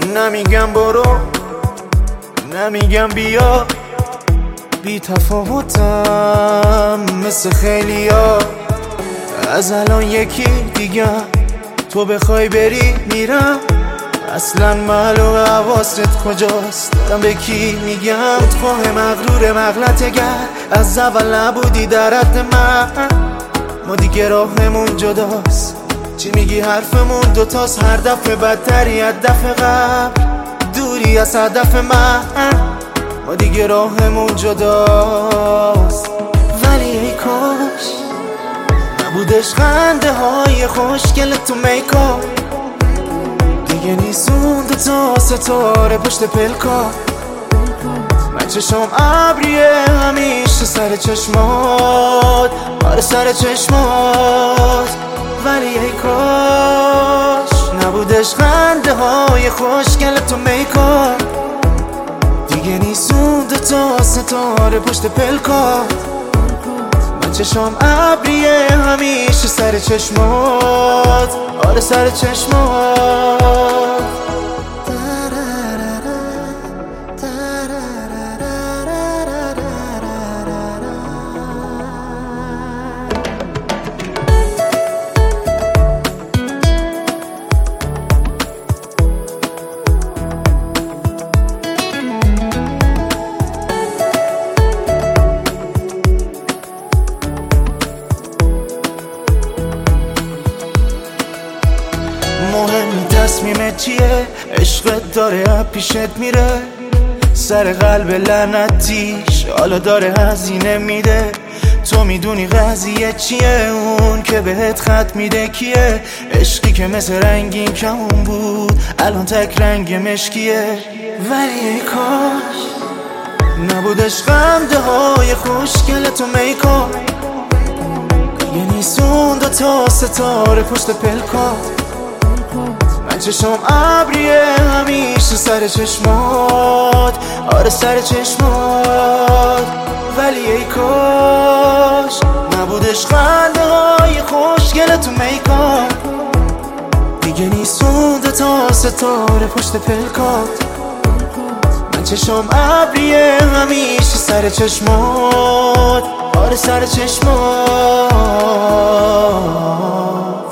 نمیگم برو، نمیگم بیا، بی تفاوتم مثل خیلیا. از الان یکی دیگه تو بخوای بری میرم، اصلا معلوم حواست کجاست، دارم به کی میگم. خودخواه مغرور مغلطه گر، از اول نبودی در حد من. ما دیگه راهمون جداست، چی میگی حرفمون دوتاست، هر دفعه بدتری از دفعه قبل، دوری از هدف من. ما دیگه راهمون جداست، ولی ای کاش نبودش خنده های خوشگل تو میکاپ. دیگه نیست اون دوتا ستاره پشت پلکا. من چشم ابریه همیشه سر چشمات، آره سر چشمات. ولی ای کاش نبودش خنده های خوشگل تو میکاپ. دیگه نیست اون دوتا ستاره پشت پلکا. من چشم ابریه همیشه سر چشمات، آره سر چشمات. مهم تصمیمت چیه، عشقت داره پیشت میره، سر قلب لعنتیش حالا داره هزینه میده. تو میدونی قضیه چیه، اون که بهت خط میده کیه. عشقی که مثل رنگین کمون بود الان تک رنگ مشکیه. ولی ای کاش نبودش خنده های خوشگل تو میکاپ. دیگه نیست اون دوتا ستاره پشت پلکات. من چشم ابریه همیشه سر چشمات، آره سر چشمات. ولی ای کاش نبودش خنده های خوشگل تو میکاپ. دیگه نیست اون دوتا ستاره پشت پلکات. من چشم ابریه همیشه سر چشمات، آره سر چشمات.